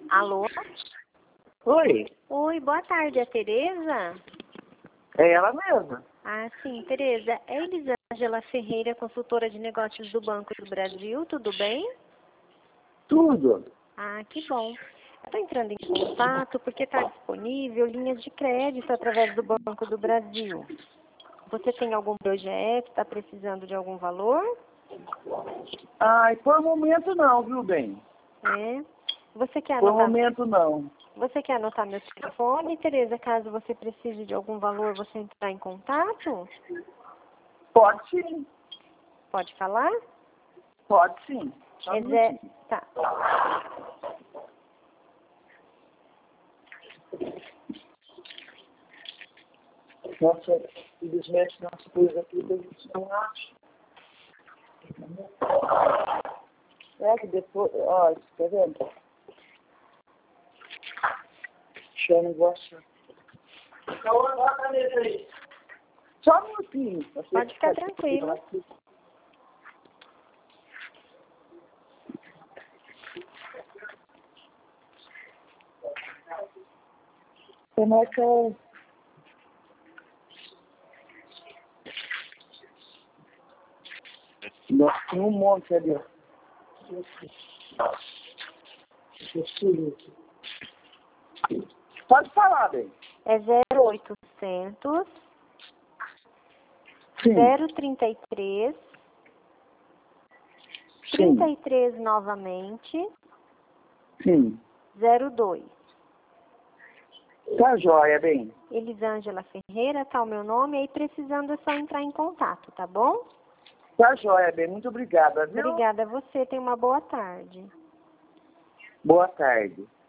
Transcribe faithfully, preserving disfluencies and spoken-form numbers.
Alô? Oi, Oi, boa tarde, é a Tereza? é ela mesma. Ah, sim, Tereza. É Elisângela Ferreira, consultora de negócios do Banco do Brasil, tudo bem? Tudo. Ah, que bom. Estou entrando em contato porque está disponível linhas de crédito através do Banco do Brasil. Você tem algum projeto, está precisando de algum valor? Ai, por momento não, viu, bem? É. Você quer Por anotar, momento não. você quer anotar meu telefone, Tereza? Caso você precise de algum valor, você entrar em contato? Pode sim, Pode falar? pode sim. Só um É Zé... minutinho. Tá. Nossa, infelizmente nossa coisa aqui a gente não acha. É que depois, ó, tá vendo? Deixa eu não achar. Só um minutinho. Você Pode ficar tranquilo. aqui. Como é que eu... Nossa, tem um monte ali, ó. Pode falar, bem. É zero oitocentos, Sim, zero trinta e três, trinta sim, e três novamente, sim. zero dois. Tá joia, bem. Elisângela Ferreira, tá o meu nome, aí precisando é só entrar em contato, tá bom? Tá joia, bem. Muito obrigada, viu? Obrigada a você, tenha uma boa tarde. Boa tarde.